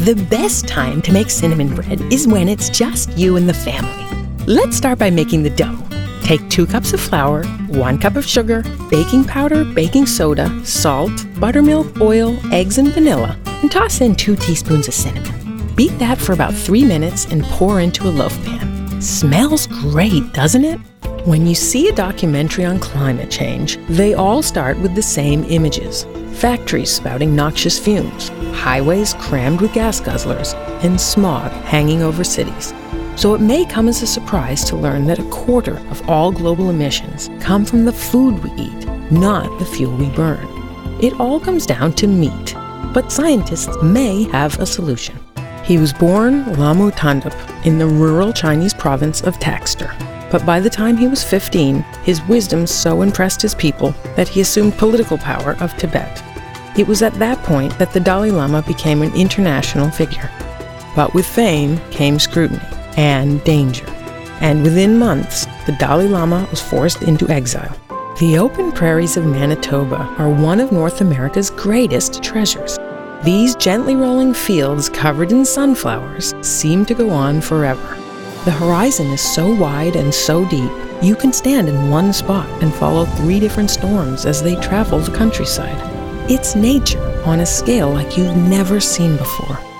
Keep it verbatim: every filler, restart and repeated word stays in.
The best time to make cinnamon bread is when it's just you and the family. Let's start by making the dough. Take two cups of flour, one cup of sugar, baking powder, baking soda, salt, buttermilk, oil, eggs, and vanilla, and toss in two teaspoons of cinnamon. Beat that for about three minutes and pour into a loaf pan. Smells great, doesn't it? When you see a documentary on climate change, they all start with the same images. Factories spouting noxious fumes, highways crammed with gas guzzlers, and smog hanging over cities. So it may come as a surprise to learn that a quarter of all global emissions come from the food we eat, not the fuel we burn. It all comes down to meat, but scientists may have a solution. He was born Lamu Tandap in the rural Chinese province of Taxter. But by the time he was fifteen, his wisdom so impressed his people that he assumed political power of Tibet. It was at that point that the Dalai Lama became an international figure. But with fame came scrutiny and danger. And within months, the Dalai Lama was forced into exile. The open prairies of Manitoba are one of North America's greatest treasures. These gently rolling fields covered in sunflowers seem to go on forever. The horizon is so wide and so deep, you can stand in one spot and follow three different storms as they travel the countryside. It's nature on a scale like you've never seen before.